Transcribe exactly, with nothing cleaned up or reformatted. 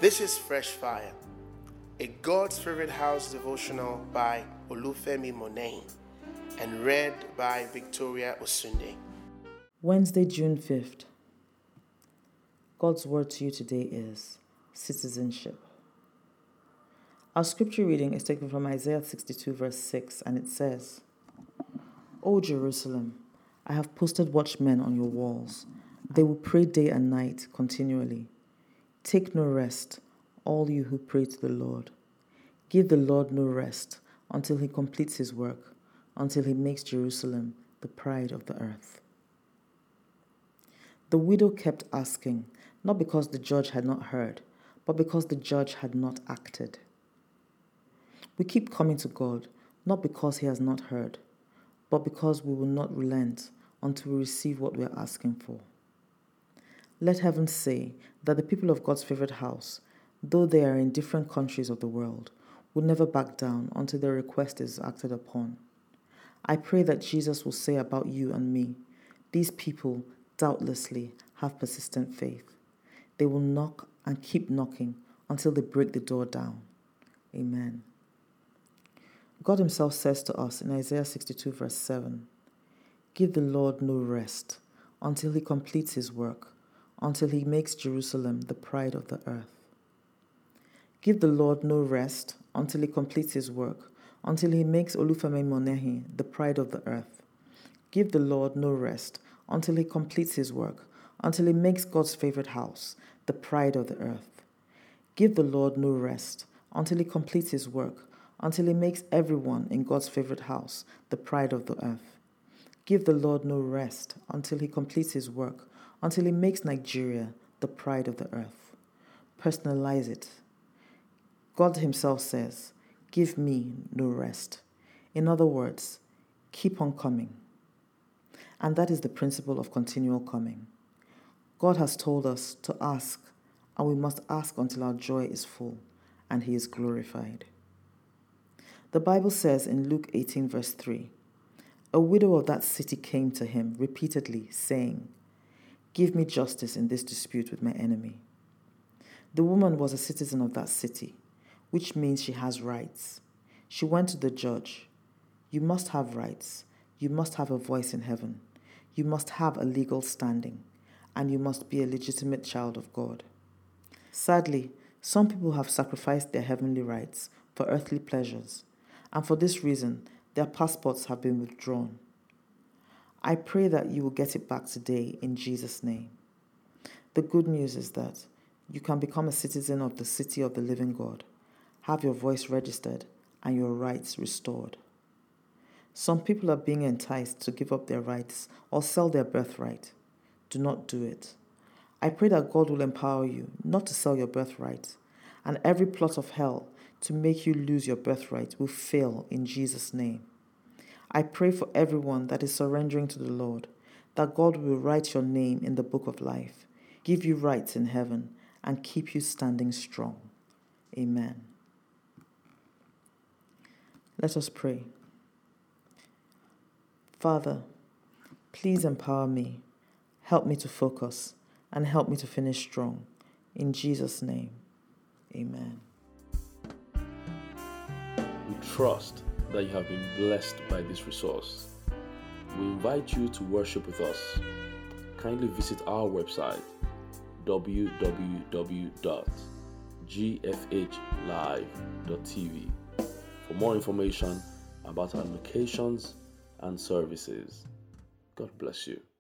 This is Fresh Fire, a God's Favorite House devotional by Olufemi Monain and read by Victoria Osunde. Wednesday, June fifth. God's word to you today is citizenship. Our scripture reading is taken from Isaiah sixty-two verse six, and it says, O Jerusalem, I have posted watchmen on your walls. They will pray day and night continually. Take no rest, all you who pray to the Lord. Give the Lord no rest until he completes his work, until he makes Jerusalem the pride of the earth. The widow kept asking, not because the judge had not heard, but because the judge had not acted. We keep coming to God, not because he has not heard, but because we will not relent until we receive what we are asking for. Let heaven say that the people of God's favorite house, though they are in different countries of the world, will never back down until their request is acted upon. I pray that Jesus will say about you and me, these people doubtlessly have persistent faith. They will knock and keep knocking until they break the door down. Amen. God himself says to us in Isaiah sixty-two verse seven, Give the Lord no rest until he completes his work, until he makes Jerusalem the pride of the earth. Give the Lord no rest until he completes his work, until he makes Olufemi Monain the pride of the earth. Give the Lord no rest until he completes his work, until he makes God's favorite house the pride of the earth. Give the Lord no rest until he completes his work, until he makes everyone in God's favorite house the pride of the earth. Give the Lord no rest until he completes his work, until he makes Nigeria the pride of the earth. Personalize it. God himself says, give me no rest. In other words, keep on coming. And that is the principle of continual coming. God has told us to ask, and we must ask until our joy is full and he is glorified. The Bible says in Luke eighteen verse three, a widow of that city came to him repeatedly, saying, Give me justice in this dispute with my enemy. The woman was a citizen of that city, which means she has rights. She went to the judge. You must have rights. You must have a voice in heaven. You must have a legal standing, and you must be a legitimate child of God. Sadly, some people have sacrificed their heavenly rights for earthly pleasures, and for this reason, their passports have been withdrawn. I pray that you will get it back today in Jesus' name. The good news is that you can become a citizen of the city of the living God, have your voice registered, and your rights restored. Some people are being enticed to give up their rights or sell their birthright. Do not do it. I pray that God will empower you not to sell your birthright, and every plot of hell to make you lose your birthright will fail in Jesus' name. I pray for everyone that is surrendering to the Lord, that God will write your name in the book of life, give you rights in heaven, and keep you standing strong. Amen. Let us pray. Father, please empower me, help me to focus, and help me to finish strong. In Jesus' name, amen. We trust that you have been blessed by this resource. We invite you to worship with us. Kindly visit our website w w w dot g f h live dot t v for more information about our locations and services. God bless you.